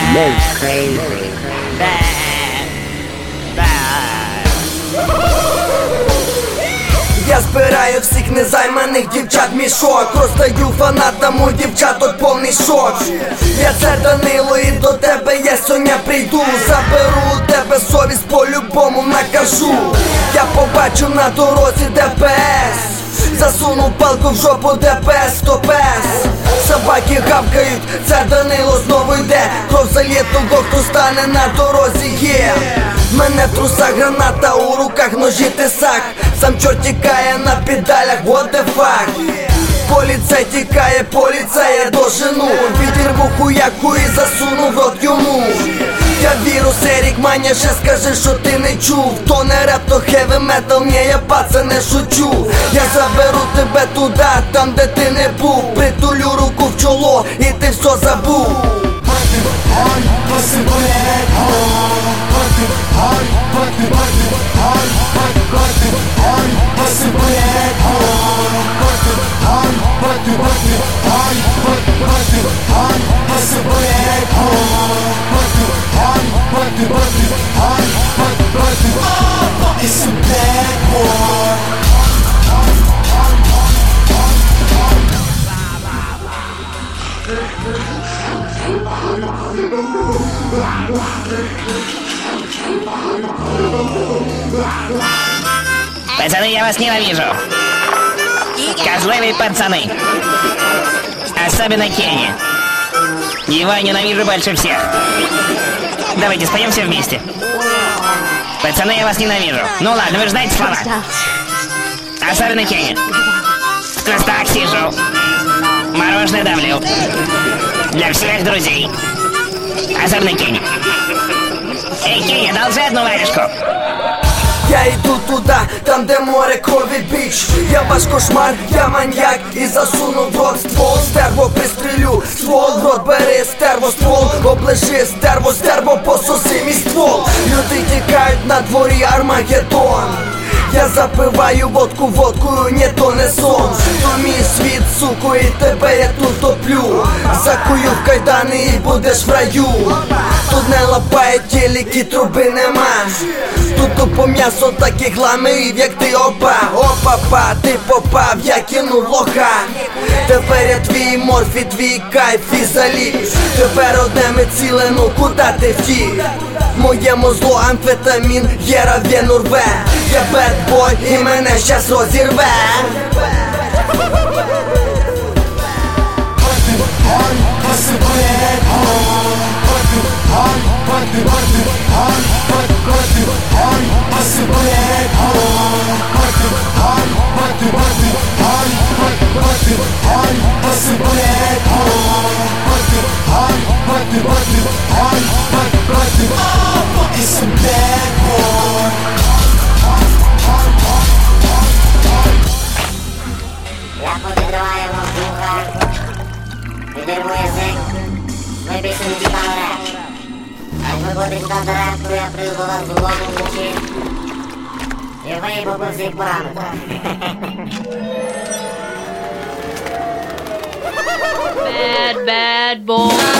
Live crazy. Я збираю всіх незайманих дівчат мішок, роздаю фанатам у дівчаток повний шок. Я це Данило і до тебе я сьогодні прийду. Заберу у тебе совість, по-любому накажу. Я побачу на дорозі ДПС, засуну палку в жопу ДПС, то без. Собаки гавкають, це Данило знову йде. Кров залє того, хто стане на дорозі є. Мене в трусах граната, у руках ножі тисак. Сам чорт тікає на педалях, what the fuck. Поліцей тікає, поліцея дожену. Відірву хуяку і засуну в рот йому. Я вірус, Ерік Маня, ще скажи, що ти не чув. То не реп, то хеві метал, ні, я паце не шучу. Я заберу тебе туди, там де ти не був. Притулю руку в чоло і ти все забув. It's a bad war. Пацаны, я вас ненавижу. Козловые пацаны. Особенно Кенни. Его я ненавижу больше всех. Давайте споем все вместе. Пацаны, я вас ненавижу. Ну ладно, вы же знаете слова. Особенно Кенни. В кустах сижу. Мороженое давлю. Для всех друзей. Особенно Кенни. Эй, Кенни, одолжи одну варежку. Я йду туди, там де море крові біч. Я ваш кошмар, я маньяк і засуну в рот ствол. Стерво пристрілю, ствол в рот бери, стерво ствол. Оближи, стерво, стерво, пососи мій ствол. Люди тікають на дворі, Армагеддон. Я запиваю водку водкою, ні, то не сон. То мій світ, суко, і тебе я тут топлю. Закую в кайдани і будеш в раю. Тут не лапає тіліки, труби нема. Тут тупо м'ясо таких ламів, як ти опа. Опа-па, ти попав, я кинув лоха. Тепер я твій морфі, твій кайф і заліз. Тепер одне ми ціле, ну куди ти втік? В моєму зло амфетамін, єра вену рве. Я бедбой і мене щас розірве. It's a bad war. Я подіграю вам духа, відірву язик, ви більше не читали реп. А як ви будете читати реп, то я прийду до вас додому вночі і виїбу по всіх параметрах. Bad, bad boy.